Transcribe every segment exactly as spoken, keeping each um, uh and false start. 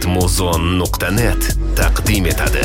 muzon nuqta net taqdim etadi.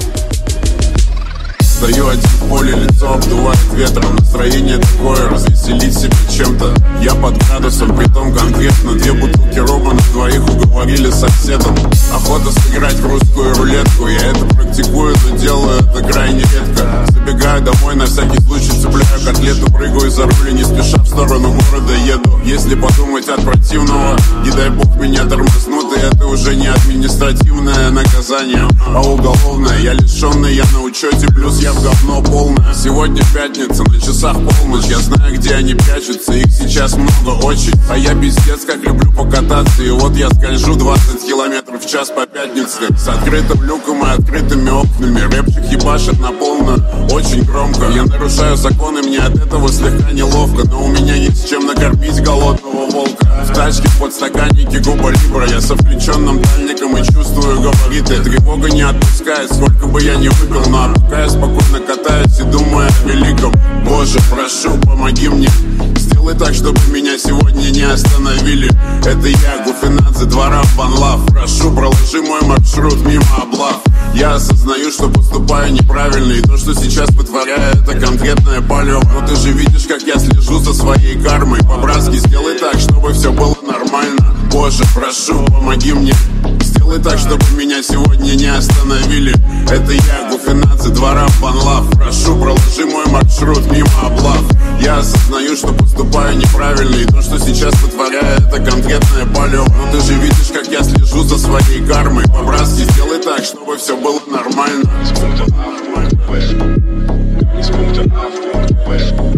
Стою один в поле, лицо обдувает ветром. Настроение такое, развеселить себя чем-то. Я под градусом, притом конкретно. Две бутылки рома на двоих уговорили соседом. Охота сыграть в русскую рулетку. Я это практикую, но делаю это крайне редко. Забегаю домой, на всякий случай цепляю котлету. Прыгаю за руль и не спеша в сторону города еду. Если подумать от противного, не дай бог меня тормознут. И это уже не административное наказание, а уголовное. Я лишенный, я на учете, плюс я в говно полное. Сегодня пятница, на часах полночь. Я знаю, где они прячутся, их сейчас много очень. А я пиздец как люблю покататься. И вот я скольжу двадцать километров в час по пятнице. С открытым люком и открытыми окнами. Рэпчик ебашит на полную, очень громко. Я нарушаю законы, мне от этого слегка неловко. Но у меня есть чем накормить голодного волка. В тачке в подстаканнике губа либра. Я со включенным дальником и чувствую габариты. Тревога не отпускает, сколько бы я ни выпил. Но пока я спокойно катаюсь и думаю о великом. Боже, прошу, помоги мне. Сделай так, чтобы меня сегодня не остановили. Это я, Гуфинадзе, двора One Love. Прошу, проложи мой маршрут мимо облав. Я осознаю, что поступаю неправильно. И то, что сейчас вытворяю, это конкретное палево. Но ты же видишь, как я слежу за своей кармой. По-братски сделай так, чтобы все было нормально. Боже, прошу, помоги мне. Сделай так, чтобы меня сегодня не остановили. Это я, Гуфинадзе, двора One Love. Прошу, проложи мой маршрут мимо облав. Я осознаю, что поступаю неправильно. И то, что сейчас вытворяю, это конкретное палево. Но ты же видишь, как я слежу за своей кармой. По-братски сделай так, чтобы все было нормально. Из пункта А в пункт Б. Из пункта А в пункт Б.